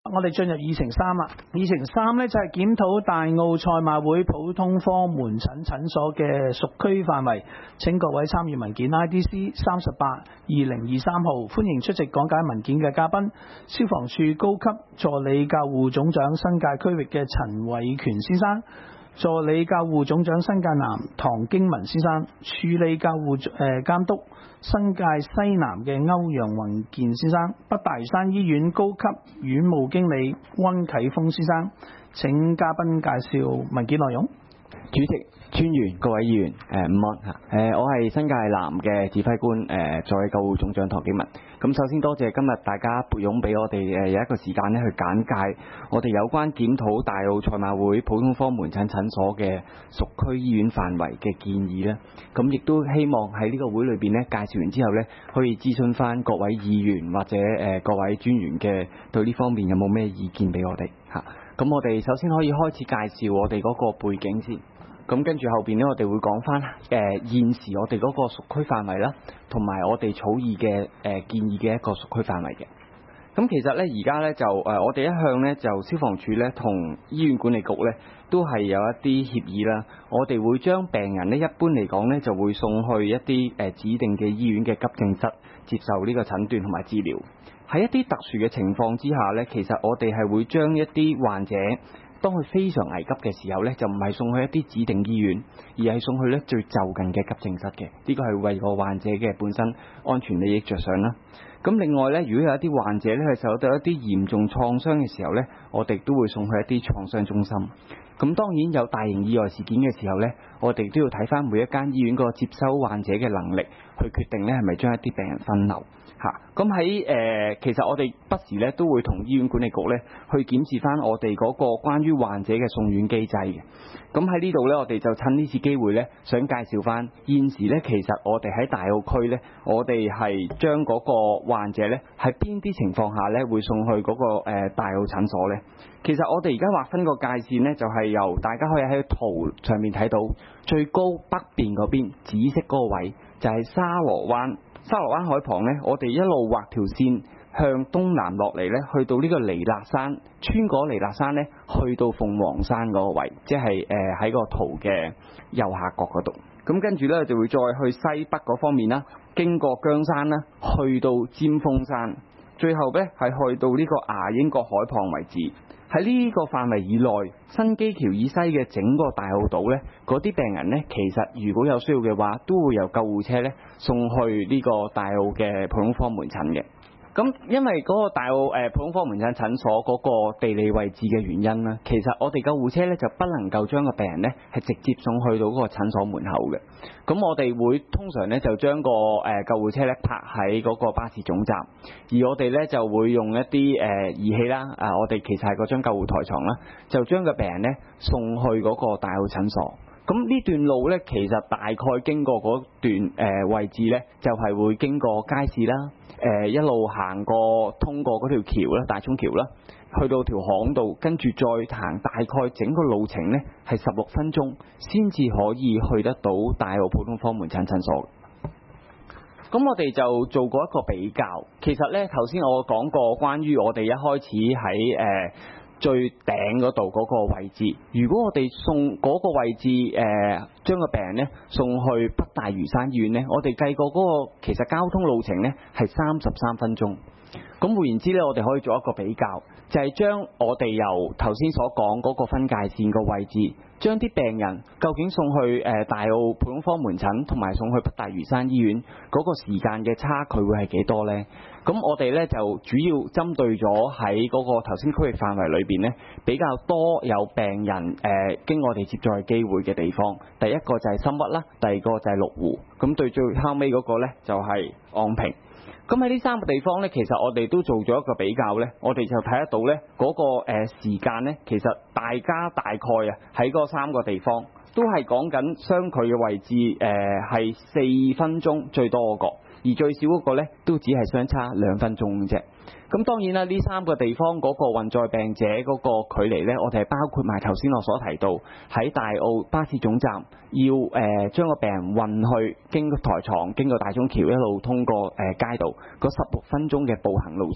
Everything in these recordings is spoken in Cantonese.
我哋進入議程3啦。議程3呢，就係檢討大澳賽馬會普通科門診診所嘅屬區範圍。請各位參與文件 IDC 38/2023號，歡迎出席講解文件嘅嘉賓，消防處高級助理教護總長新界區域嘅陳偉權先生，助理教護總長新界南唐經文先生，處理教護監督新界西南嘅歐陽宏健先生，北大嶼山醫院高級院務經理溫啟峰先生。請嘉賓介紹文件內容。 主席、專員、各位議員，午安。我係新界南嘅指揮官，助理救護總長唐經文。咁首先多謝今日大家撥冗俾我哋有一個時間咧去簡介我哋有關檢討大澳賽馬會普通科門診診所嘅屬區醫院範圍嘅建議咧。咁亦都希望喺呢個會裏邊咧介紹完之後咧，可以諮詢翻各位議員或者各位專員嘅對呢方面有冇咩意見俾我哋嚇。咁我哋首先可以開始介紹我哋嗰個背景先。咁跟住後邊咧，我哋會講翻現時我哋嗰個屬區範圍啦，同埋我哋草擬嘅建議嘅一個屬區範圍嘅。咁其實咧，而家咧就我哋一向咧就消防處咧同醫院管理局咧都係有一啲協議啦。我哋會將病人咧一般嚟講咧就會送去一啲指定嘅醫院嘅急症室接受呢個診斷同埋治療。喺一啲特殊嘅情況之下咧，其實我哋係會將一啲患者，當佢非常危急嘅時候呢，就唔係送去一啲指定醫院，而係送去呢最就近嘅急症室嘅。呢個係為個患者嘅本身安全利益着想啦。咁另外呢，如果有一啲患者呢係受到一啲嚴重創傷嘅時候呢，我哋都會送去一啲創傷中心。咁當然有大型意外事件嘅時候呢，我哋都要睇翻每一間醫院個接收患者嘅能力，去決定呢係咪將一啲病人分流。咁喺其實我哋不時咧都會同醫院管理局咧去檢視翻我哋嗰個關於患者嘅送院機制嘅。咁喺呢度咧，我哋就趁呢次機會咧，想介紹翻現時咧，其實我哋喺大澳區咧，我哋係將嗰個患者咧喺邊啲情況下咧會送去嗰個大澳診所咧。其實我哋而家劃分個界線咧，就係由大家可以喺圖上面睇到最高北邊嗰邊紫色嗰個位，就係沙螺灣海旁呢，我哋一路畫條線向東南落嚟呢，去到呢個彌勒山，穿過彌勒山呢，去到鳳凰山嗰個位，即係喺個圖嘅右下角嗰度。咁跟住呢，就會再去西北嗰方面啦，經過姜山啦，去到尖峰山，最後呢係去到呢個牙英角海旁為止。喺呢個範圍以內，新基橋以西嘅整個大澳島呢，嗰啲病人呢，其實如果有需要嘅話，都會由救護車呢送去呢個大澳嘅普通科門診嘅。咁因為嗰個大澳普通科門診診所嗰個地理位置嘅原因啦，其實我哋救護車呢就不能夠將個病人呢係直接送去到嗰個診所門口嘅。咁我哋會通常呢就將個救護車呢泊喺嗰個巴士總站，而我哋呢就會用一啲儀器啦，我哋其實係嗰張救護台床啦，就將個病人呢送去嗰個大澳診所。咁呢段路呢，其實大概經過嗰段位置呢，就係會經過街市啦，一路行過通過嗰條橋啦，大涌橋啦，去到條巷度，跟住再行大概整個路程呢，係16分鐘先至可以去得到大澳普通科門診診所。咁我哋就做過一個比較，其實呢，頭先我講過關於我哋一開始喺最頂嗰度嗰個位置，如果我哋送嗰個位置將個病人呢送去北大嶼山醫院呢，我哋計過嗰個其實交通路程呢係33分鐘。咁換言之呢，我哋可以做一個比較，就係將我哋由頭先所講嗰個分界線個位置，將啲病人究竟送去大澳普通科門診同埋送去北大嶼山醫院嗰個時間嘅差距會係幾多呢？咁我哋呢就主要針對咗喺嗰個頭先區域範圍裏邊呢，比較多有病人經我哋接載機會嘅地方。第一個就係深屈啦，第二個就係鹿湖，咁對最後尾嗰個呢就係昂坪。咁喺呢3個地方呢，其實我哋都做咗一個比較呢，我哋就睇得到呢嗰個時間呢，其實大家大概喺嗰3個地方都係講緊相距嘅位置係4分鐘最多嗰個，而最少嗰個呢都只係相差2分鐘啫。咁當然啦，呢3個地方嗰個運載病者嗰個距離呢，我哋係包括埋頭先我所提到喺大澳巴士總站要將個病人運去經過台床、經過大涌橋一路通過街道嗰16分鐘嘅步行路程啦。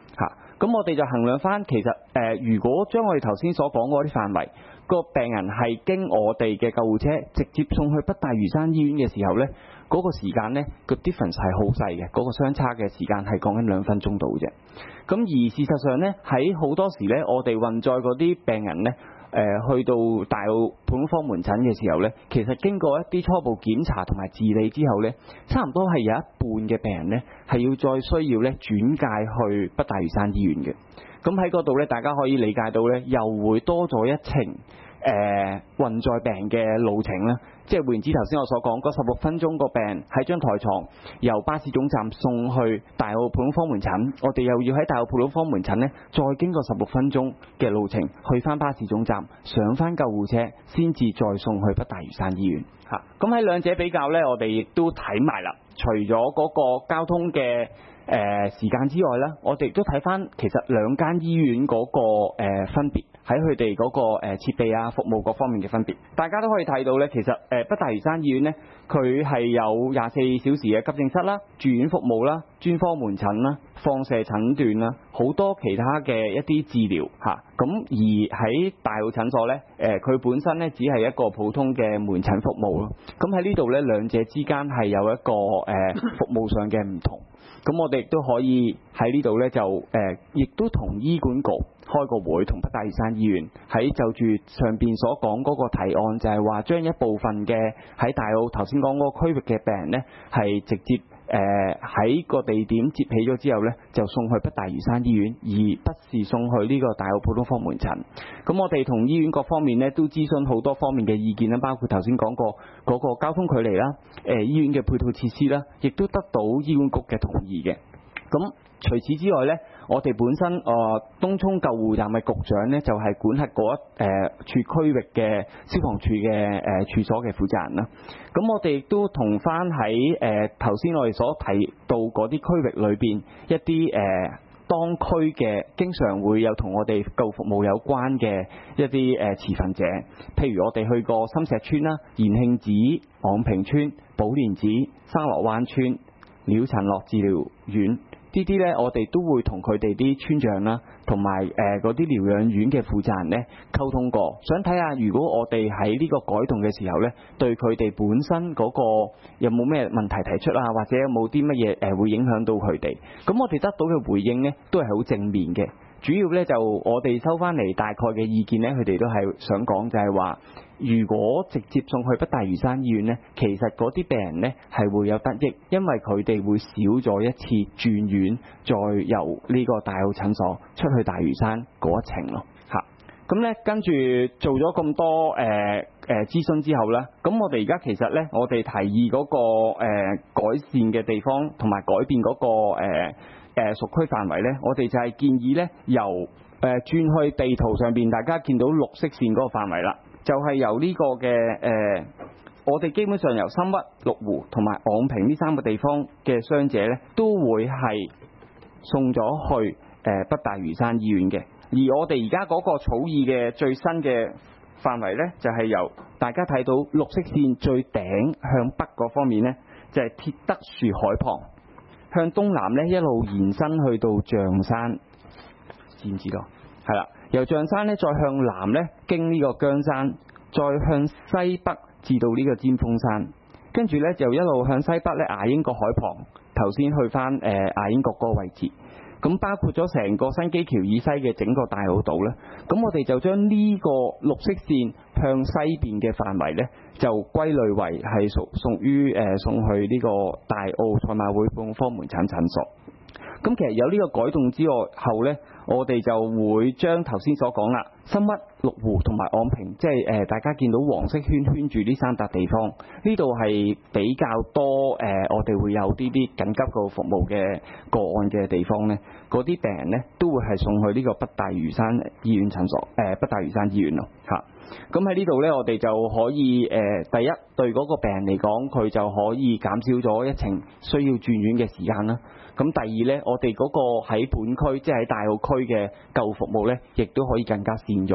嚇。咁我哋就衡量翻，其實如果將我哋頭先所講嗰啲範圍，個病人係經我哋嘅救護車直接送去北大嶼山醫院嘅時候呢，嗰個時間呢個 difference 係好細嘅，嗰個相差嘅時間係講緊2分鐘到啫。咁而事實上呢，喺好多時呢，我哋運載嗰啲病人呢，去到大澳普通科門診嘅時候呢，其實經過一啲初步檢查同埋治理之後呢，差唔多係有一半嘅病人呢係要再需要呢轉介去北大嶼山醫院嘅。咁喺嗰度呢，大家可以理解到呢，又會多咗一程運載病嘅路程啦。即係換言之，頭先我所講嗰16分鐘個病喺張台床由巴士總站送去大澳普通科門診，我哋又要喺大澳普通科門診呢，再經過16分鐘嘅路程去翻巴士總站，上翻救護車，先至再送去北大嶼山醫院嚇。咁喺兩者比較呢，我哋亦都睇埋啦。除咗嗰個交通嘅時間之外呢，我哋亦都睇翻其實兩間醫院嗰個分別，喺佢哋嗰個設備啊、服務各方面嘅分別，大家都可以睇到呢。其實北大嶼山醫院呢，佢係有24小時嘅急症室啦、住院服務啦、專科門診啦、放射診斷啦，好多其他嘅一啲治療嚇。咁而喺大澳診所呢，佢本身呢只係一個普通嘅門診服務咯。咁喺呢度呢，兩者之間係有一個服務上嘅唔同。咁我哋亦都可以喺呢度呢，就亦都同醫管局開個會，同北大嶼山醫院喺就住上邊所講嗰個提案，就係話將一部分嘅喺大澳頭先講嗰個區域嘅病人呢，係直接喺個地點接起咗之後呢，就送去北大嶼山醫院，而不是送去呢個大澳普通科門診。咁我哋同醫院各方面呢，都諮詢好多方面嘅意見啦，包括頭先講過嗰個交通距離啦、醫院嘅配套設施啦，亦都得到醫管局嘅同意嘅。咁除此之外呢，我哋本身東涌救護站嘅局長呢，就係管轄嗰處區域嘅消防處嘅處所嘅負責人啦。咁我哋亦都同翻喺頭先我哋所提到嗰啲區域裏邊一啲當區嘅經常會有同我哋救護服務有關嘅一啲持份者，譬如我哋去過深石村啦、延慶寺、昂坪村、寶蓮寺、沙螺灣村、廖陳樂治療院。呢啲呢，我哋都會同佢哋啲村長啦，同埋嗰啲療養院嘅負責人呢溝通過，想睇下如果我哋喺呢個改動嘅時候呢，對佢哋本身嗰個有冇咩問題提出啊，或者有冇啲乜嘢會影響到佢哋。咁我哋得到嘅回應呢，都係好正面嘅。主要呢，就我哋收翻嚟大概嘅意見呢，佢哋都係想講就係話，如果直接送去北大嶼山醫院呢，其實嗰啲病人呢係會有得益，因為佢哋會少咗一次轉院，再由呢個大澳診所出去大嶼山嗰一程咯嚇。咁呢，跟住做咗咁多諮詢之後呢，咁我哋而家其實呢，我哋提議嗰個改善嘅地方同埋改變嗰個屬區範圍呢，我哋就係建議呢，由轉去地圖上邊大家見到綠色線嗰個範圍啦，就係由呢個嘅我哋基本上由深屈、鹿湖同埋昂坪呢3個地方嘅傷者呢，都會係送咗去北大嶼山醫院嘅。而我哋而家嗰個草擬嘅最新嘅範圍呢，就係由大家睇到綠色線最頂向北嗰方面呢，就係鐵德樹海旁，向東南呢一路延伸去到象山，知唔知道？係啦，由象山呢再向南呢經呢個姜山，再向西北至到呢個尖峰山，跟住呢就一路向西北呢牙鷹角海旁，頭先去翻牙鷹角嗰個位置。咁包括咗成個新基橋以西嘅整個大澳島呢，咁我哋就將呢個綠色線向西邊嘅範圍呢，就歸類為係屬於送去呢個大澳賽馬會普通科門診診所。咁其實有呢個改動之後呢，我哋就會將頭先所講啦，深屈、鹿湖同埋昂坪，即係大家見到黃色圈圈住呢3笪地方，呢度係比較多我哋會有啲緊急個服務嘅個案嘅地方呢，嗰啲病人呢都會係送去呢個北大嶼山醫院診所，北大嶼山醫院咯嚇。咁喺呢度呢，我哋就可以第一對嗰個病人嚟講，佢就可以減少咗一程需要轉院嘅時間啦。咁第二呢，我哋嗰個喺本區即係喺大澳區嘅救護服務呢，亦都可以更加善用，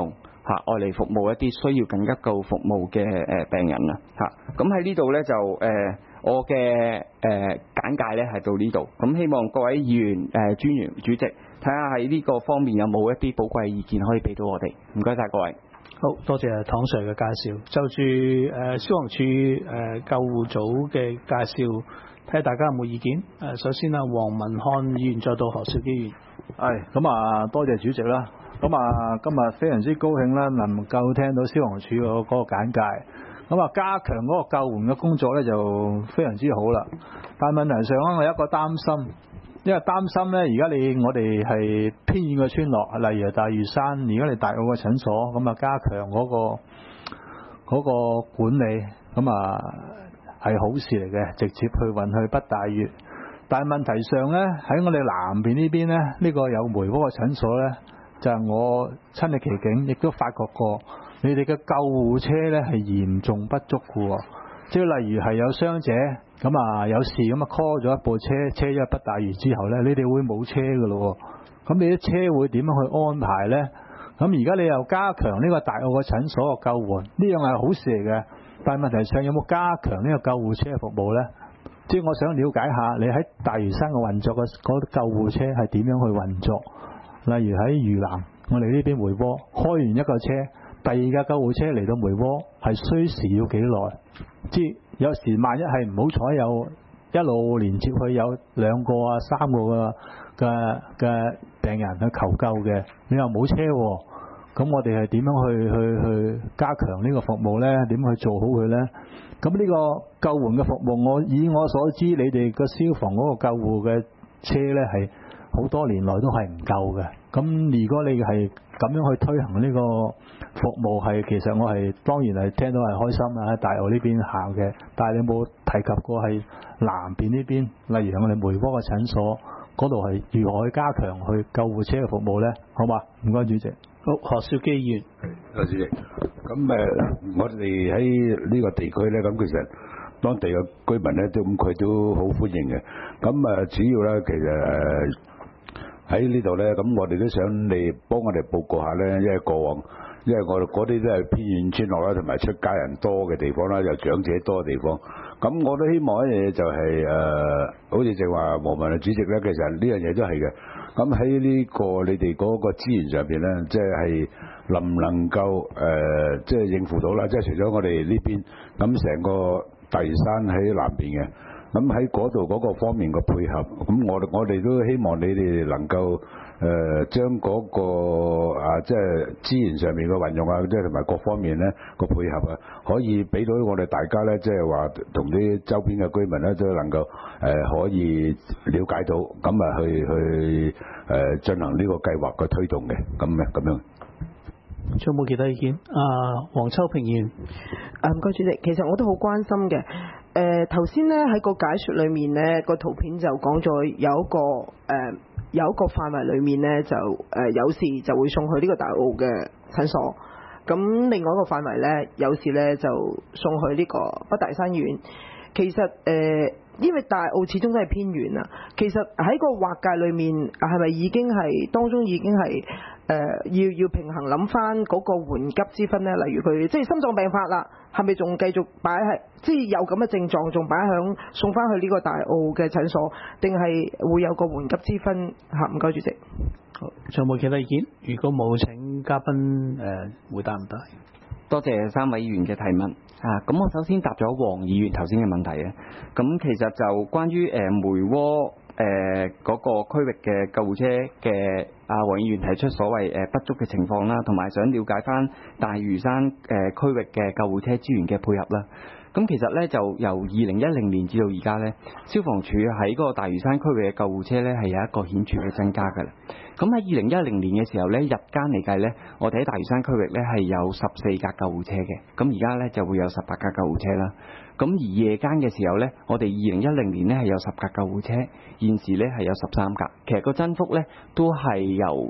愛嚟服務一啲需要更加夠服務嘅病人啦嚇。咁喺呢度咧就我嘅簡介咧係到呢度，咁希望各位議員專員主席睇下喺呢個方面有冇一啲寶貴意見可以俾到我哋，唔該晒各位。 好多謝唐 Sir 嘅介紹，就住消防處救護組嘅介紹，睇下大家有冇意見。首先啊，黃文漢議員，再到何兆基議員。 咁啊，多謝主席啦。咁啊，今日非常之高興啦，能夠聽到消防處嗰個簡介。咁啊，加強嗰個救援嘅工作咧就非常之好啦。但係問題上咧，我有一個擔心，因為擔心咧，而家我哋係偏遠嘅村落，例如大嶼山，而家你大澳嘅診所，咁啊加強嗰個管理，咁啊係好事嚟嘅，直接去運去北大嶼。但係問題上咧，喺我哋南邊呢邊咧，呢個有梅窩嘅診所咧，就係我親歷其境，亦都發覺過，你哋嘅救護車咧係嚴重不足嘅喎。即係例如係有傷者咁啊有事咁啊 call 咗一部車咗去北大嶼之後咧，你哋會冇車㗎咯喎。咁你啲車會點樣去安排咧？咁而家你又加強呢個大澳嘅診所嘅救援，呢樣係好事嚟嘅。但係問題上有冇加強呢個救護車嘅服務咧？即係我想了解下，你喺大嶼山嘅運作嘅嗰啲救護車係點樣去運作？例如喺嶼南，我哋呢邊梅窩開完一個車，第二架救護車嚟到梅窩係需時要幾耐？即係有時萬一係唔好彩有一路連接去有2個啊3個嘅病人去求救嘅，你又冇車喎，咁我哋係點樣去加強呢個服務咧？點去做好佢咧？咁呢個救援嘅服務，以我所知，你哋個消防嗰個救護嘅車咧係好多年來都係唔夠嘅。咁如果你係咁樣去推行呢個服務，其實我係當然係聽到係開心啦，喺大澳呢邊行嘅。但係你冇提及過係南邊呢邊，例如我哋梅窩嘅診所嗰度係如何去加強去救護車嘅服務咧？好嘛？唔該，主席。 好，何兆基議員。 主席。咁我哋喺呢個地區咧，咁其實當地嘅居民咧佢都好歡迎嘅。咁主要咧，其實喺呢度咧，咁我哋都想你幫我哋報告下咧，因為過往，因為我哋嗰啲都係偏遠村落啦，同埋出家人多嘅地方啦，有長者多嘅地方。咁我都希望一樣嘢就係好似正話黃文主席咧，其實呢樣嘢都係嘅。咁喺呢個你哋嗰個資源上邊咧，即係能唔能夠即係應付到啦？即係除咗我哋呢邊，咁成個大嶼山喺南邊嘅，咁喺嗰度嗰個方面嘅配合，咁我哋都希望你哋能夠將嗰個即係資源上面嘅運用啊，即係同埋各方面咧個配合啊，可以俾到我哋大家咧，即係話同啲周邊嘅居民咧，都能夠可以了解到，咁啊去進行呢個計劃嘅推動嘅，咁樣。 仲有冇其他意見？黃秋平議員。 唔該主席，其實我都好關心嘅。頭先咧喺個解說裏面咧，個圖片就講咗有一個範圍裏面咧就有事就會送去呢個大澳嘅診所，咁另外一個範圍咧有事咧就送去呢個北大嶼醫院。其實因為大澳始終都係偏遠啊，其實喺個劃界裏面係咪已經係當中已經係要平衡諗翻嗰個緩急之分咧？例如佢即係心臟病發啦，係咪仲繼續擺喺即係有咁嘅症狀，仲擺響送翻去呢個大澳嘅診所，定係會有個緩急之分嚇？唔該主席。 好，仲有冇其他意見？如果冇，請嘉賓回答唔該。 多謝3位議員嘅提問。咁我首先答咗黃議員頭先嘅問題嘅。咁其實就關於梅窩嗰個區域嘅救護車嘅黃議員提出所謂不足嘅情況啦，同埋想了解翻大嶼山區域嘅救護車資源嘅配合啦。咁其實咧就由2010年至到而家咧，消防處喺嗰個大嶼山區域嘅救護車咧係有一個顯著嘅增加㗎啦。咁喺2010年嘅時候咧，日間嚟計咧，我哋喺大嶼山區域咧係有14架救護車嘅，咁而家咧就會有18架救護車啦。咁而夜間嘅時候咧，我哋2010年咧係有10架救護車，現時咧係有13架。其實個增幅咧都係由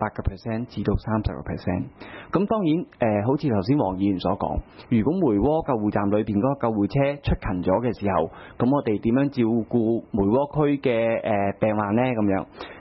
28% 至到30%。咁當然好似頭先黃議員所講，如果梅窩救護站裏邊嗰個救護車出勤咗嘅時候，咁我哋點樣照顧梅窩區嘅病患咧？咁樣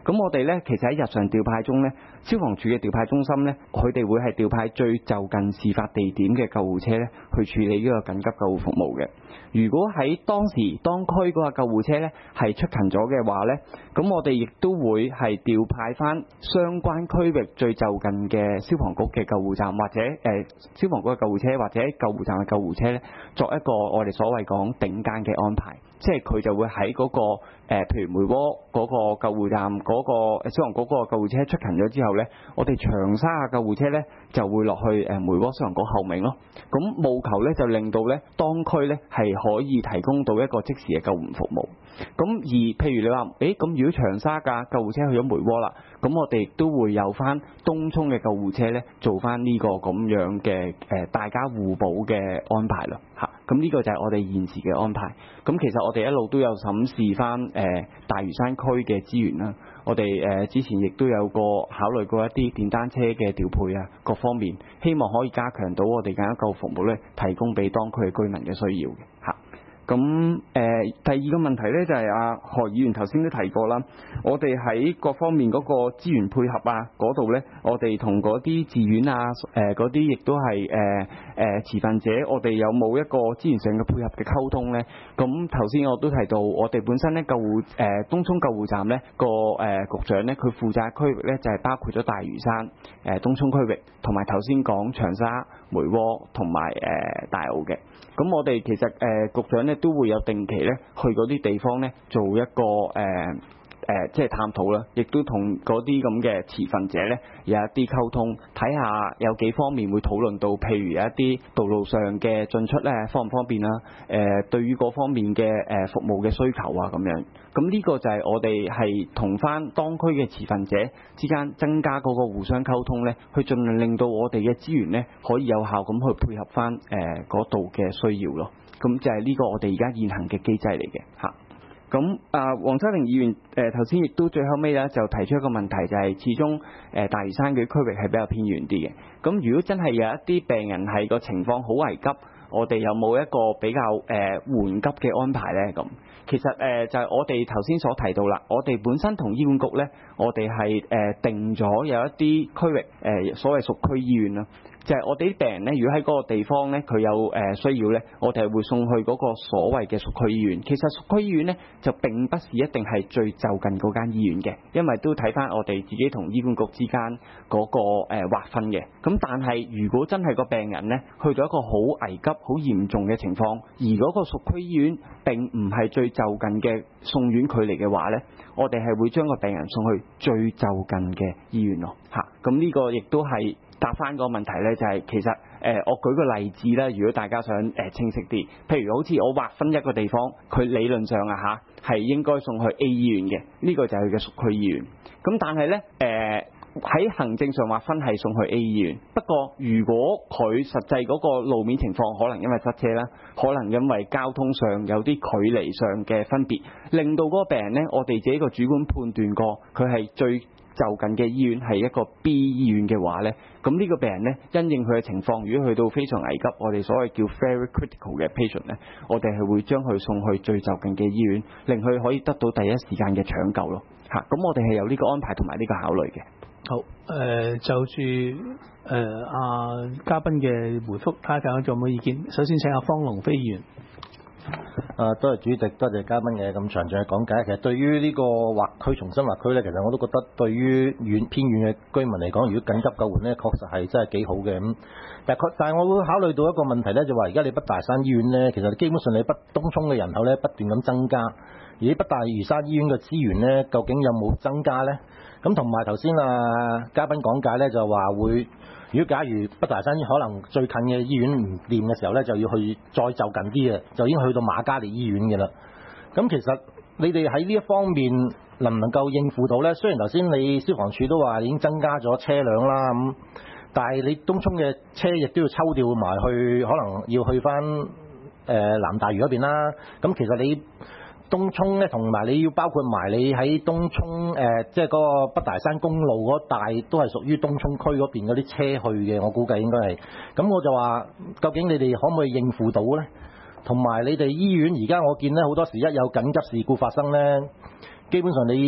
咁我哋呢，其實喺日常調派中呢，消防處嘅調派中心呢，佢哋會係調派最就近事發地點嘅救護車呢，去處理呢個緊急救護服務嘅。如果喺當區嗰個救護車呢係出勤咗嘅話呢，咁我哋亦都會係調派翻相關區域最就近嘅消防局嘅救護站，或者消防局嘅救護車或者救護站嘅救護車呢，作一個我哋所謂講頂間嘅安排。即係佢就會喺嗰個譬如梅窩嗰個救護站嗰個消防局嗰個救護車出勤咗之後呢，我哋長沙嘅救護車呢就會落去梅窩消防局後面咯。咁務求呢就令到呢當區呢係可以提供到一個即時嘅救援服務。咁而譬如你話，咁如果長沙架救護車去咗梅窩啦，咁我哋亦都會有翻東涌嘅救護車呢做翻呢個咁樣嘅大家互補嘅安排啦嚇。咁呢個就係我哋現時嘅安排。咁其實我哋一路都有審視翻大嶼山區嘅資源啦。我哋之前亦都有考慮過一啲電單車嘅調配啊，各方面希望可以加強到我哋緊急救護服務咧，提供俾當區嘅居民嘅需要嘅嚇。咁第二個問題呢，就係何議員頭先都提過啦，我哋喺各方面嗰個資源配合啊嗰度呢，我哋同嗰啲志願啊嗰啲亦都係持份者，我哋有冇一個資源上嘅配合嘅溝通呢？咁頭先我都提到，我哋本身呢東涌救護站呢個局長呢，佢負責區域呢，就係包括咗大嶼山東涌區域，同埋頭先講長沙、梅窩同埋大澳嘅。咁我哋其實局長呢都會有定期呢去嗰啲地方呢做一個即係探討啦，亦都同嗰啲咁嘅持份者呢有一啲溝通，睇下有幾方面會討論到，譬如有一啲道路上嘅進出呢方唔方便啦，對於嗰方面嘅服務嘅需求啊咁樣。咁呢個就係我哋係同翻當區嘅持份者之間增加嗰個互相溝通呢，去盡量令到我哋嘅資源呢可以有效咁去配合翻嗰度嘅需要咯。咁就係呢個我哋而家現行嘅機制嚟嘅嚇。咁黃秋玲議員頭先亦都最後尾咧就提出一個問題，就係始終大嶼山嘅區域係比較偏遠啲嘅。咁如果真係有一啲病人係個情況好危急，我哋有冇一個比較緩急嘅安排呢？咁其實就係我哋頭先所提到啦，我哋本身同醫管局呢，我哋係定咗有一啲區域所謂屬區醫院啦。就係我哋啲病人呢，如果喺嗰個地方呢，佢有需要呢，我哋係會送去嗰個所謂嘅屬區醫院。其實屬區醫院呢，就並不是一定係最就近嗰間醫院嘅，因為都睇翻我哋自己同醫管局之間嗰個劃分嘅。咁但係如果真係個病人呢，去到一個好危急、好嚴重嘅情況，而嗰個屬區醫院並唔係最就近嘅送院距離嘅話呢，我哋係會將個病人送去最就近嘅醫院咯嚇。咁呢個亦都係答翻個問題呢，就係其實我舉個例子啦，如果大家想清晰啲，譬如好似我劃分一個地方，佢理論上係應該送去 A 醫院嘅，呢個就係佢嘅屬區醫院。咁但係呢，喺行政上劃分係送去 A 醫院，不過如果佢實際嗰個路面情況可能因為塞車啦，可能因為交通上有啲距離上嘅分別，令到嗰個病人呢，我哋自己個主管判斷過佢係最就近嘅醫院係一個 B 醫院嘅話呢，咁呢個病人呢，因應佢嘅情況，如果去到非常危急，我哋所謂叫 very critical 嘅 patient 呢，我哋係會將佢送去最就近嘅醫院，令佢可以得到第一時間嘅搶救咯。嚇，咁我哋係有呢個安排同埋呢個考慮嘅。 好，就住嘉賓嘅回覆，睇下仲有冇意見。首先請阿方龍飛議員。 多謝主席，多謝嘉賓嘅咁詳盡嘅講解。其實對於呢個劃區重新劃區呢，其實我都覺得對於偏遠嘅居民嚟講，如果緊急救援呢，確實係真係幾好嘅咁。但係我會考慮到一個問題呢，就話而家你北大嶼山醫院呢，其實基本上你北東涌嘅人口呢不斷咁增加，而北大嶼山醫院嘅資源呢，究竟有冇增加呢？咁同埋頭先嘉賓講解呢，就話會。如果假如北大嶼山可能最近嘅醫院唔掂嘅時候呢，就要去再就近啲嘅，就已經去到瑪嘉烈醫院嘅啦。咁其實你哋喺呢一方面能唔能夠應付到呢？雖然頭先你消防處都話已經增加咗車輛啦，咁但係你東涌嘅車亦都要抽調埋去，可能要去翻南大嶼嗰邊啦。咁其實你東涌咧，同埋你要包括埋你喺東涌即係嗰個北大嶼山公路嗰帶，都係屬於東涌區嗰邊嗰啲車去嘅，我估計應該係。咁我就話，究竟你哋可唔可以應付到呢？同埋你哋醫院而家我見咧好多時一有緊急事故發生呢，基本上你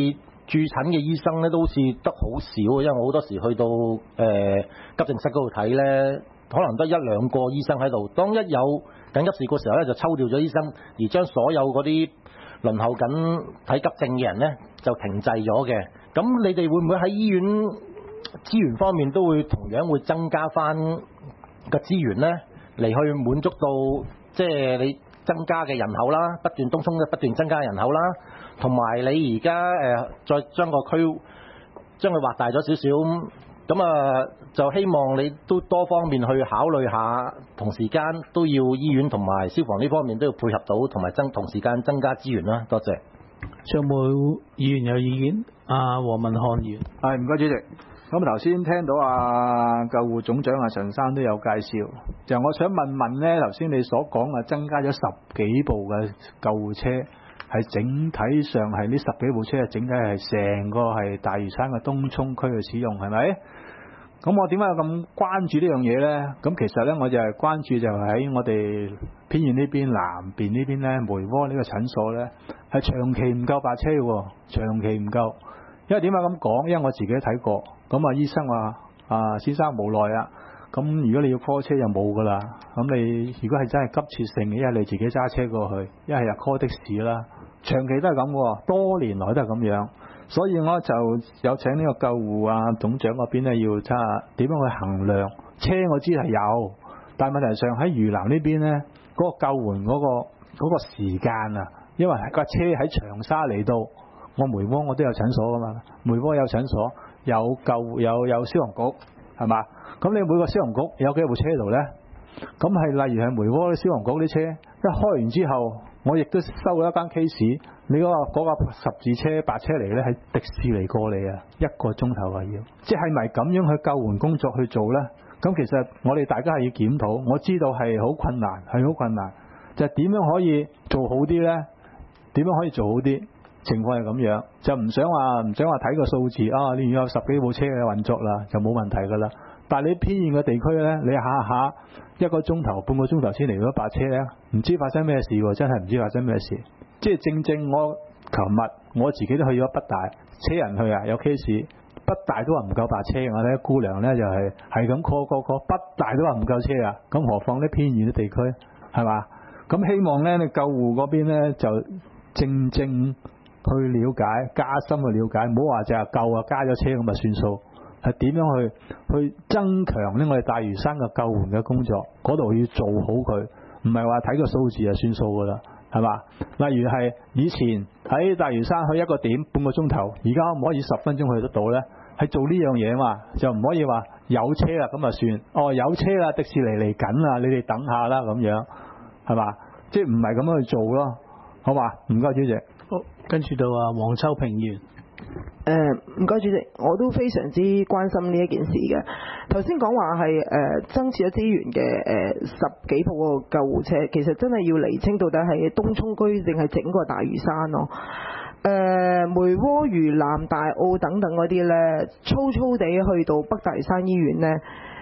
駐診嘅醫生咧都好似得好少，因為我好多時去到急症室嗰度睇咧，可能得1-2個醫生喺度。當一有緊急事故嘅時候咧，就抽調咗醫生，而將所有嗰啲輪候緊睇急症嘅人咧就停滯咗嘅。咁你哋會唔會喺醫院資源方面都會同樣會增加翻個資源咧，嚟去滿足到即係你增加嘅人口啦，不斷東涌不斷增加人口啦，同埋你而家再將個區將佢劃大咗少少，咁就希望你都多方面去考慮下，同時間都要醫院同埋消防呢方面都要配合到，同埋同時間增加資源啦。多謝。 仲有冇議員有意見？黃文漢議員。 係，唔該主席。咁頭先聽到救護總長陳生都有介紹，就我想問問呢，頭先你所講增加咗10幾部嘅救護車，係整體上係呢10幾部車係整體係成個係大嶼山嘅東涌區去使用，係咪？咁我點解有咁關注呢樣嘢呢？咁其實呢，我就係關注就係喺我哋偏遠呢邊南邊呢邊呢，梅窩呢個診所呢，係長期唔夠白車喎，長期唔夠。因為點解咁講？因為我自己睇過，咁醫生話先生無奈啊，咁如果你要 call 車就冇噶啦，咁你如果係真係急切性嘅，一係你自己揸車過去，一係就 call 的士啦。長期都係咁喎，多年來都係咁樣，所以我就有請呢個救護總長嗰邊呢，要睇下點樣去衡量車。我知係有，但係問題上喺嶼南呢邊呢，嗰個救援嗰個時間因為架車喺長沙嚟到。我梅窩我都有診所噶嘛，梅窩有診所，有消防局，係嘛？咁你每個消防局有幾部車喺度呢？咁係例如係梅窩啲消防局啲車，一開完之後，我亦都收咗一間 case， 你嗰個十字車白車嚟呢，係迪士尼過嚟1個鐘頭要，即係咪咁樣去救援工作去做呢？咁其實我哋大家係要檢討，我知道係好困難，就點樣可以做好啲呢？點樣可以做好啲？情況係咁樣，就唔想話睇個數字你有10幾部車嘅運作啦，就冇問題噶啦。但係你偏遠嘅地區呢，你下1個鐘頭、半個鐘頭先嚟到一把車呢，唔知發生咩事喎，真係唔知發生咩事。即係正我琴日我自己都去咗北大，車人去有 case， 北大都話唔夠把車，我睇姑娘呢就係咁 call， 北大都話唔夠車啊，咁何況啲偏遠嘅地區係嘛？咁希望呢，你救護嗰邊呢，就正去了解，加深去了解，唔好話就係夠加咗車咁就算數，係點樣去增強呢我哋大嶼山嘅救援嘅工作，嗰度要做好佢，唔係話睇個數字就算數噶啦，係嘛？例如係以前喺大嶼山去一個點半個鐘頭，而家可唔可以10分鐘去得到呢？係做呢樣嘢嘛，就唔可以話有車啦咁就算，有車啦，迪士尼嚟緊啦，你哋等下啦咁樣，係嘛？即係唔係咁樣去做咯，好嘛？唔該主席。 好，跟住到黃秋平議員。 唔該主席，我都非常之關心呢一件事嘅。頭先講話係增設咗資源嘅10幾部個救護車，其實真係要釐清到底係東涌區定係整個大嶼山咯。梅窩、嶼南、大澳等等嗰啲呢，粗粗地去到北大嶼山醫院呢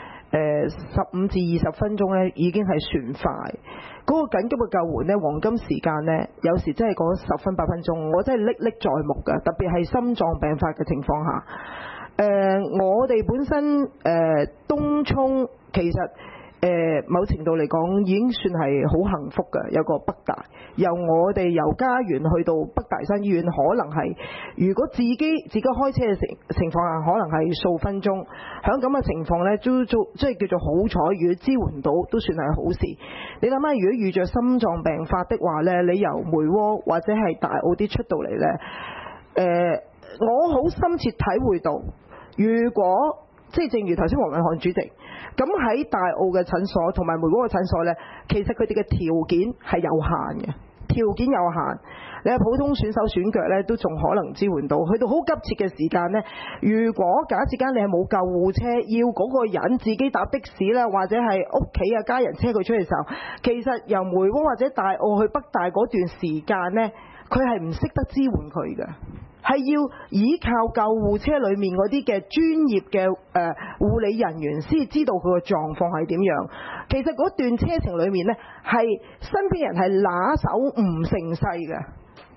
，15至20分鐘呢已經係算快。嗰個緊急嘅救援呢，黃金時間呢，有時真係講10分8分鐘，我真係歷歷在目㗎。特別係心臟病發嘅情況下，我哋本身東涌其實某程度嚟講已經算係好幸福㗎，有個北大，我哋由家園去到北大山醫院，可能係如果自己開車嘅情況下，可能係數分鐘。喺咁嘅情況呢，都即係叫做好彩，如果支援到都算係好事。你諗下，如果遇着心臟病發的話呢，你由梅窩或者係大澳啲出到嚟呢，我好深切體會到，如果即係正如頭先黃偉漢主席咁喺大澳嘅診所同埋梅窩嘅診所呢，其實佢哋嘅條件係有限嘅，你係普通選手選腳呢，都仲可能支援到，去到好急切嘅時間呢，如果假設間你係冇救護車，要嗰個人自己搭的士啦，或者係屋企家人車佢出去嘅時候，其實由梅窩或者大澳去北大嗰段時間呢，佢係唔識得支援佢嘅。係要依靠救護車裏面嗰啲嘅專業嘅護理人員先知道佢個狀況係點樣。其實嗰段車程裏面呢，係身邊人係拿手唔成勢嘅。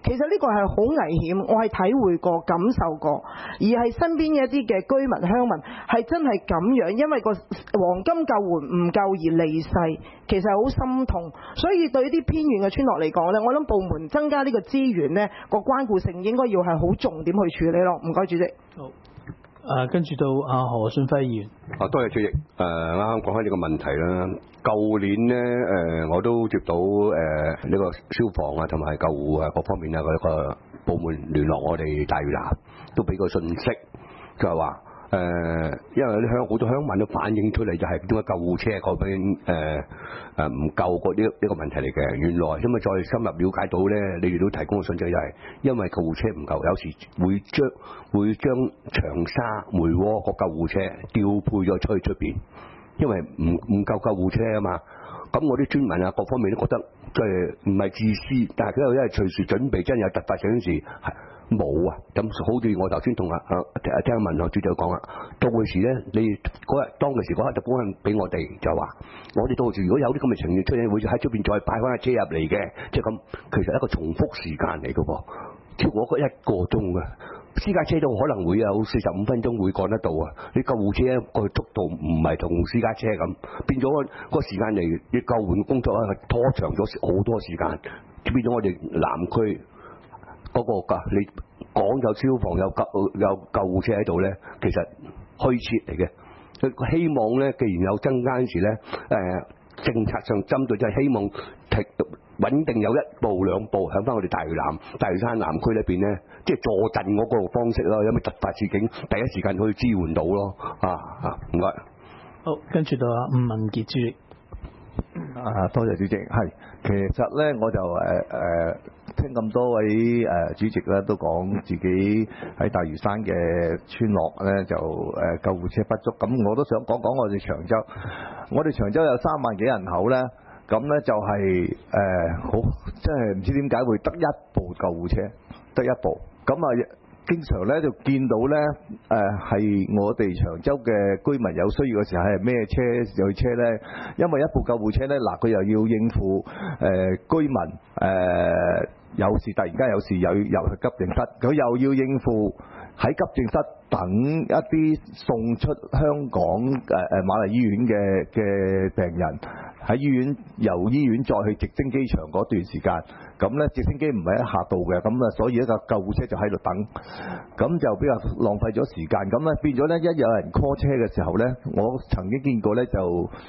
其實呢個係好危險，我係體會過、感受過，而係身邊一啲嘅居民鄉民係真係咁樣，因為個黃金救援唔夠而離世，其實好心痛。所以對啲偏遠嘅村落嚟講呢，我諗部門增加呢個資源呢，個關顧性應該要係好重點去處理咯。唔該主席。好。 跟住到何信輝議員。 多謝主席。啱啱講開呢個問題啦。舊年呢，我都接到呢個消防啊同埋救護啊各方面啊嗰個部門聯絡我哋大嶼南，都俾個信息，就係話因為啲好多鄉民都反映出嚟，就係點解救護車嗰邊唔夠嗰呢個問題嚟嘅。原來因為再深入了解到咧，你哋都提供嘅信息就係因為救護車唔夠，有時會將長沙梅窩個救護車調配咗出去出邊，因為唔夠救護車啊嘛。咁我啲村民啊各方面都覺得即係唔係自私，但係佢又因為隨時準備真有突發情事冇啊。咁好似我頭先同聽民學主席講啦，到時咧你當其時嗰刻就講俾我哋就話，我哋到時如果有啲咁嘅情形出現，會喺出邊再擺翻架車入嚟嘅，即係咁，其實一個重複時間嚟嘅噃，超過一個鐘嘅。私家車都可能會有45分鐘會趕得到啊！你救護車個速度唔係同私家車咁，變咗個時間嚟，你救援工作咧拖長咗好多時間，變咗我哋南區嗰個你講有消防有救護車喺度咧，其實虛設嚟嘅。佢希望咧，既然有增加嗰時咧，政策上針對就係希望穩定有一步兩步響翻我哋大嶼山南區裏邊咧，即係坐鎮嗰個方式咯，有咩突發事件第一時間可以支援到咯。唔該。 好，跟住到吳文傑主席。 多謝主席。係，其實咧我就聽咁多位主席咧都講自己喺大嶼山嘅村落咧就救護車不足，咁我都想講講我哋長洲。我哋長洲有3萬幾人口咧，咁咧就係好即係唔知點解會得一部救護車，得一部。咁經常咧就見到咧係我哋長洲嘅居民有需要嘅時候係咩車有車咧？因為一部救護車咧，佢又要應付居民有時突然間有事又要入去急症室，佢又要應付喺急症室等一啲送出香港瑪麗醫院嘅病人喺醫院，由醫院再去直升機場嗰段時間，咁咧直升機唔係一下到嘅，咁所以一個救護車就喺度等，咁就比較浪費咗時間，咁咧變咗咧一有人 call 車嘅時候咧，我曾經見過咧就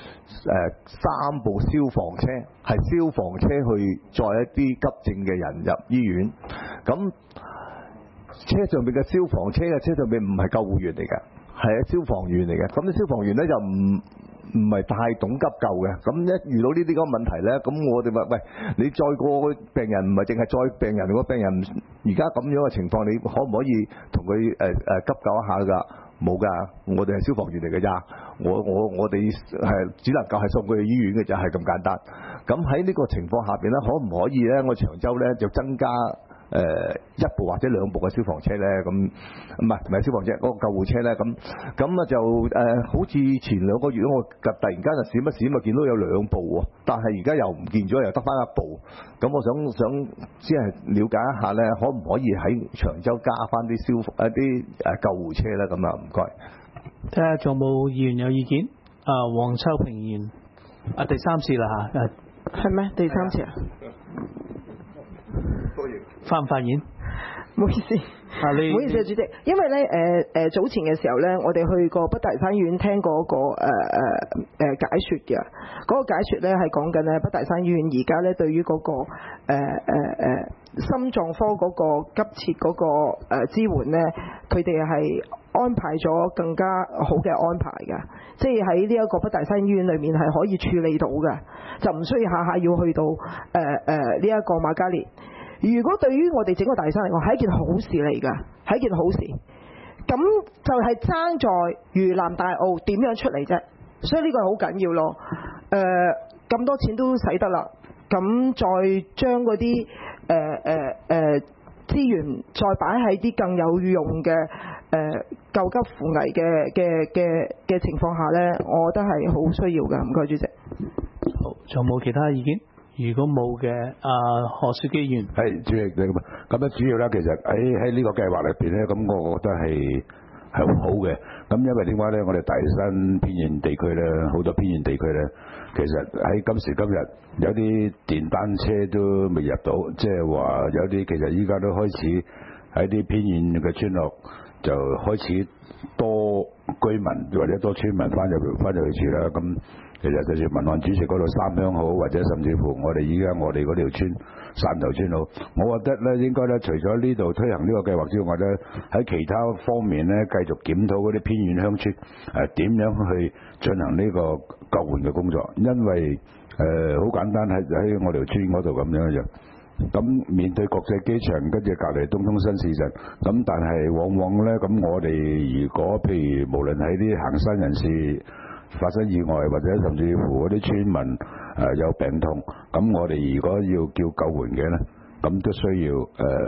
3部消防車係消防車去載一啲急症嘅人入醫院，咁車上邊嘅消防車嘅車上邊唔係救護員嚟嘅，係消防員嚟嘅，咁啲消防員咧就唔係太懂急救嘅，咁一遇到呢啲咁嘅問題咧，咁我哋話喂，你載個病人唔係淨係載病人，如果病人而家咁樣嘅情況，你可唔可以同佢急救一下㗎？冇㗎，我哋係消防員嚟㗎咋，我哋係只能夠係送佢去醫院嘅咋，係咁簡單。咁喺呢個情況下邊咧，可唔可以咧？我長洲咧就增加一部或者2部嘅消防車咧，咁唔係消防車嗰個救護車咧，咁就好似前2個月我突然間就閃一閃，見到有2部喎，但係而家又唔見咗，又得翻1部。咁我想只係了解一下咧，可唔可以喺長洲加翻啲救護車咧？咁唔該。 睇下仲有冇議員有意見？黃秋平議員，第3次啦嚇。 係咩？第3次啊？ 發唔發言？ 唔好意思，唔好意思啊，主席。因為咧早前嘅時候咧，我哋去過北大山醫院聽過一個解說嘅，嗰個解說咧係講緊咧北大山醫院而家咧對於嗰個心臟科嗰個急切嗰個支援咧，佢哋係安排咗更加好嘅安排㗎，即係喺呢一個北大山醫院裏面係可以處理到嘅，就唔需要下下要去到呢一個瑪嘉烈。如果對於我哋整個大山嚟講係一件好事嚟㗎，係一件好事。咁就係爭在嶼南大澳點樣出嚟啫，所以呢個係好緊要咯。咁多錢都使得啦，咁再將嗰啲資源再擺喺啲更有用嘅救急扶危嘅情況下呢，我覺得係好需要㗎。唔該，主席。 好，仲有冇其他意見？ 如果冇嘅，何書基議員。 係主席你咁樣主要咧，其實喺呢個計劃裏邊咧，咁我覺得係好嘅。咁因為點解咧？我哋大嶼山偏遠地區咧，好多偏遠地區咧，其實喺今時今日有啲電單車都未入到，即係話有啲其實依家都開始喺啲偏遠嘅村落就開始多居民或者多村民翻入去住啦。咁其實就算民安主席嗰度三鄉好，或者甚至乎我哋嗰條村汕頭村好，我覺得咧應該咧除咗呢度推行呢個計劃之外咧，喺其他方面咧繼續檢討嗰啲偏遠鄉村點樣去進行呢個救援嘅工作，因為好簡單喺我條村嗰度咁樣嘅啫。咁面對國際機場，跟住隔離東涌新市鎮，咁但係往往咧咁我哋如果譬如無論喺啲行山人士發生意外，或者甚至乎嗰啲村民有病痛，咁我哋如果要叫救援嘅咧，咁都需要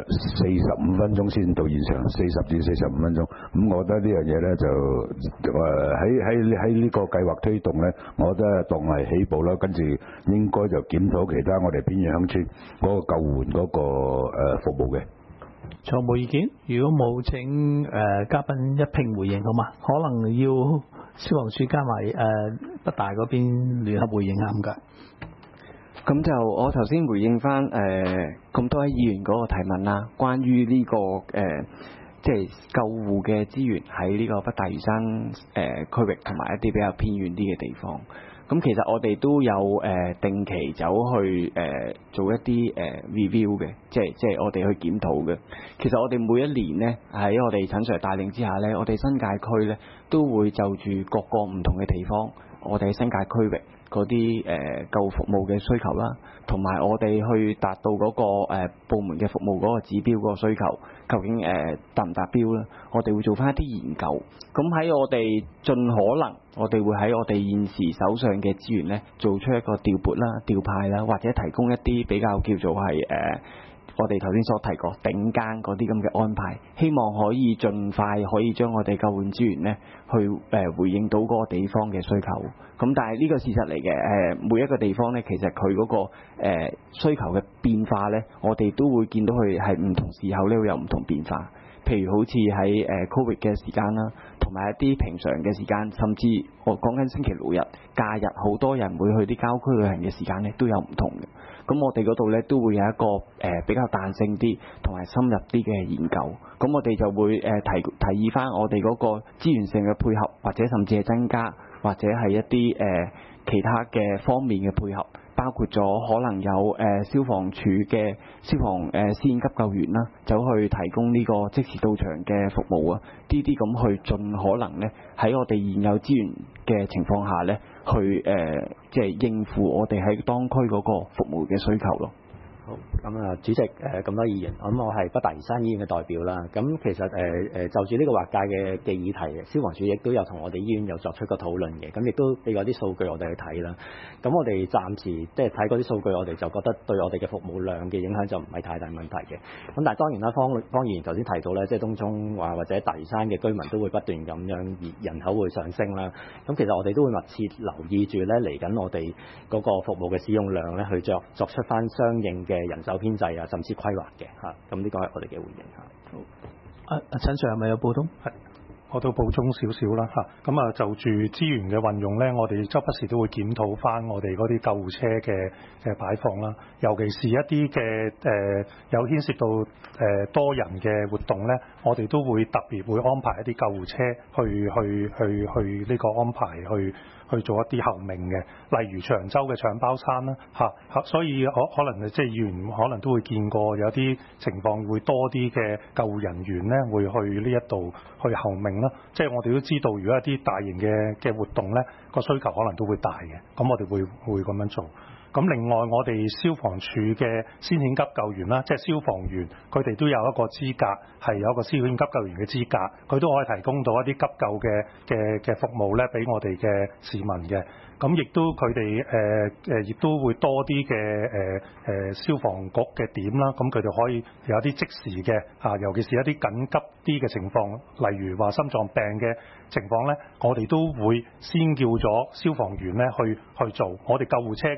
45分鐘先到現場，40至45分鐘。咁我覺得呢樣嘢咧就喺呢個計劃推動咧，我覺得當係起步啦，跟住應該就檢討其他我哋偏遠鄉村嗰個救援嗰個服務嘅。 仲有冇意見？如果冇，請嘉賓一併回應好嘛？可能要消防處加埋北大嗰邊聯合回應啱㗎。 咁就我頭先回應翻咁多位議員嗰個提問啦，關於呢個即係救護嘅資源喺呢個北大嶼山區域同埋一啲比較偏遠啲嘅地方。咁其實我哋都有定期走去做一啲review 嘅，即係我哋去檢討嘅。其實我哋每一年呢，喺我哋陳 Sir 帶領之下呢，我哋新界區呢都會就住各個唔同嘅地方，我哋喺新界區域嗰啲救護服務嘅需求啦，同埋我哋去達到嗰個部門嘅服務嗰個指標嗰個需求，究竟達唔達標咧？我哋會做翻一啲研究。咁喺我哋盡可能，我哋會喺我哋現時手上嘅資源咧，做出一個調撥啦、調派啦，或者提供一啲比較叫做係我哋頭先所提過頂更嗰啲咁嘅安排，希望可以盡快可以將我哋救援資源咧去回應到嗰個地方嘅需求。咁但係呢個事實嚟嘅，每一個地方咧，其實佢嗰個需求嘅變化咧，我哋都會見到佢係唔同時候咧會有唔同變化。譬如好似喺Covid 嘅時間啦，同埋一啲平常嘅時間，甚至我講緊星期六日假日，好多人會去啲郊區旅行嘅時間咧，都有唔同嘅。咁我哋嗰度咧都會有一個比較彈性啲同埋深入啲嘅研究。咁我哋就會提議翻我哋嗰個資源性嘅配合，或者甚至係增加，或者係一啲其他嘅方面嘅配合。包括咗可能有消防處嘅消防私緊急救援啦，走去提供呢個即時到場嘅服務啊，呢啲咁去盡可能咧喺我哋現有資源嘅情況下咧，去即係應付我哋喺當區嗰個服務嘅需求咯。 好，咁啊，主席咁多議員，咁我係北大嶼山醫院嘅代表啦。咁其實就住呢個劃界嘅議題，消防處亦都有同我哋醫院有作出個討論嘅。咁亦都俾咗啲數據我哋去睇啦。咁我哋暫時即係睇嗰啲數據，我哋就覺得對我哋嘅服務量嘅影響就唔係太大問題嘅。咁但係當然啦，方議員頭先提到咧，即係東涌或者大嶼山嘅居民都會不斷咁樣人口會上升啦。咁其實我哋都會密切留意住咧嚟緊我哋嗰個服務嘅使用量咧，去作出翻相應嘅人手編制啊，甚至規劃嘅嚇，咁呢個係我哋嘅回應嚇。 好，陳 Sir 係咪有補充？ 係，我都補充少少啦嚇。咁就住資源嘅運用咧，我哋周不時都會檢討翻我哋嗰啲救護車嘅擺放啦，尤其是一啲嘅有牽涉到多人嘅活動咧，我哋都會特別會安排一啲救護車去呢個安排去做一啲候命嘅，例如長洲嘅搶包山啦嚇，所以可能即係議員可能都會見過有啲情況會多啲嘅救護人員咧會去呢一度去候命啦，即係我哋都知道，如果一啲大型嘅活動咧個需求可能都會大嘅，咁我哋會咁樣做。咁另外我哋消防處嘅先遣急救員啦，即係消防員，佢哋都有一個資格，係有一個先遣急救員嘅資格，佢都可以提供到一啲急救嘅服務咧，俾我哋嘅市民嘅。咁亦都佢哋亦都會多啲嘅消防局嘅點啦，咁佢哋可以有啲即時嘅尤其是一啲緊急啲嘅情況，例如話心臟病嘅情況咧，我哋都會先叫咗消防員咧去做，我哋救護車嘅同事亦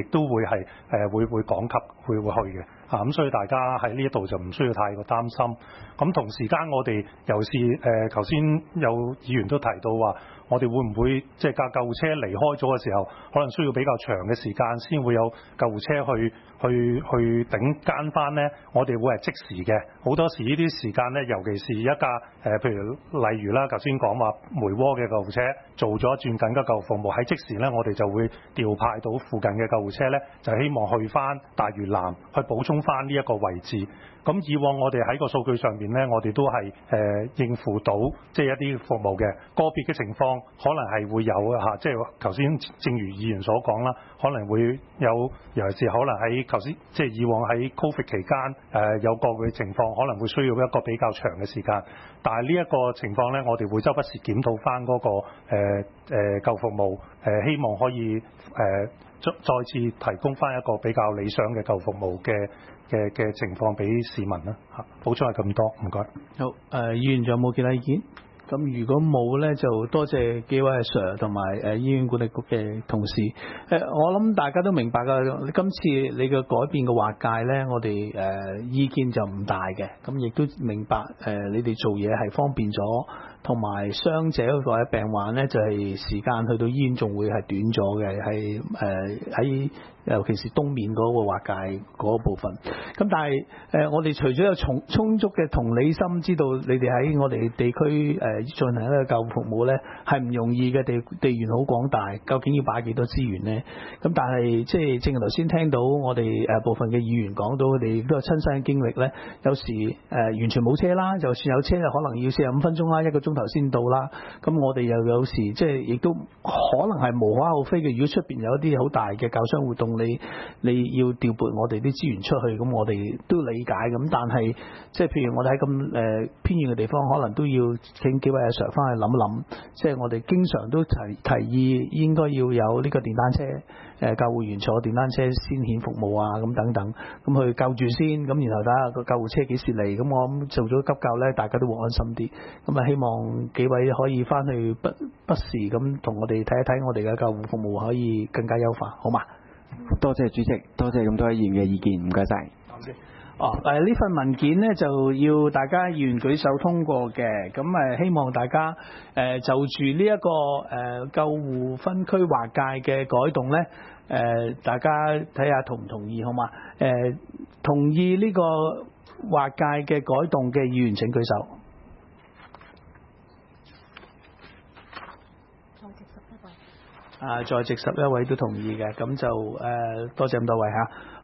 都會係會講及會去嘅。咁所以大家喺呢一度就唔需要太過擔心。咁同時間我哋尤其是頭先有議員都提到話，我哋會唔會即係架救護車離開咗嘅時候，可能需要比較長嘅時間先會有救護車去頂間翻呢？我哋會係即時嘅。好多時呢啲時間呢，尤其是一架譬如例如啦，頭先講話梅窩嘅救護車做咗一轉緊急救護服務，喺即時呢，我哋就會調派到附近嘅救護車呢，就希望去翻大嶼南去補充翻呢一個位置。咁以往我哋喺個數據上面呢，我哋都係應付到即係一啲服務嘅。個別嘅情況可能係會有嚇，即係頭先正如議員所講啦，可能會有，尤其是可能喺頭先即係以往喺 Covid 期間有個別情況可能會需要一個比較長嘅時間，但係呢一個情況呢，我哋會周不時檢討翻嗰個救服務，希望可以再次提供翻一個比較理想嘅救服務嘅情況俾市民啦嚇。補充係咁多，唔該。 好，議員仲有冇其他意見？咁如果冇呢，就多謝幾位 Sir 同埋醫院管理局嘅同事。我諗大家都明白㗎，今次你嘅改變嘅劃界呢，我哋意見就唔大嘅。咁亦都明白你哋做嘢係方便咗，同埋傷者或者病患呢，就係時間去到醫院仲會係短咗嘅，係喺尤其是東面嗰個劃界嗰部分。咁但係我哋除咗有充足嘅同理心，知道你哋喺我哋地區進行一個救護服務呢係唔容易嘅，地緣好廣大，究竟要擺幾多資源呢？咁但係即係正如頭先聽到我哋部分嘅議員講到，佢哋都有親身嘅經歷呢，有時完全冇車啦，就算有車就可能要45分鐘啦，1個鐘頭先到啦。咁我哋又有時即係亦都可能係無可厚非嘅。如果出邊有一啲好大嘅救傷活動，你要調撥我哋啲資源出去，咁我哋都理解。咁但係即係譬如我哋喺咁偏遠嘅地方，可能都要請幾位阿 Sir 翻去諗一諗。即係我哋經常都提議應該要有呢個電單車，救護員坐電單車先遣服務啊，咁等等，咁去救住先，咁然後睇下個救護車幾時嚟。咁我諗做咗急救呢，大家都會安心啲。咁啊，希望幾位可以翻去不時咁同我哋睇一睇我哋嘅救護服務可以更加優化，好嘛？ 多謝主席，多謝咁多位議員嘅意見，唔該晒。 呢份文件呢，就要大家議員舉手通過嘅。咁希望大家就住呢一個救護分區劃界嘅改動呢，大家睇下同唔同意，好嘛？同意呢個劃界嘅改動嘅議員請舉手。在席11位都同意嘅，咁就多謝咁多位嚇。